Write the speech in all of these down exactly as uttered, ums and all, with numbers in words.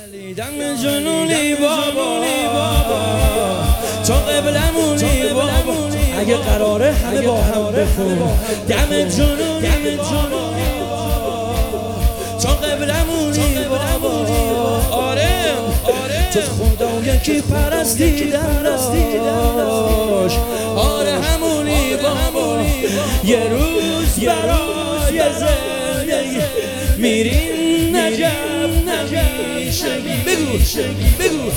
دم جنونی بابا تو قبلمونی بابا اگه قراره همه با هم بکن دم جنونی تو قبلمونی بابا آره تو خدا یکی پرستیدن داشت آره همونی بابا یه روز برای زندگی میریم نجف نمیشه بگو بگو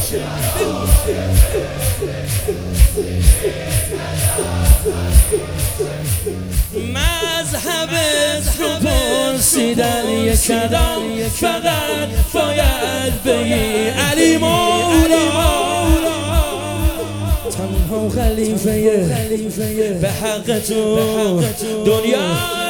مذهب رو پرسیدن یک کلام فقط باید بگی علی مولا تنها خلیفه به حق تو دنیا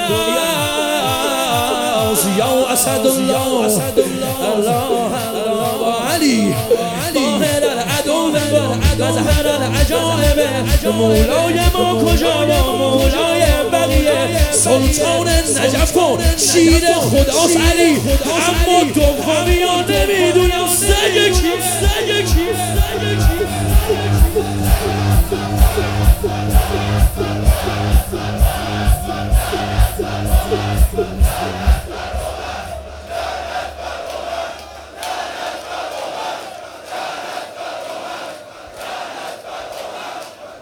یا اسد الله الله علی ظاهر العدو مظهر العجائب مولای ما کجا با مولای بقیه سلطان نجف کن شیر خداست علی اما دومیان نمیدونم سگ کی سگ کی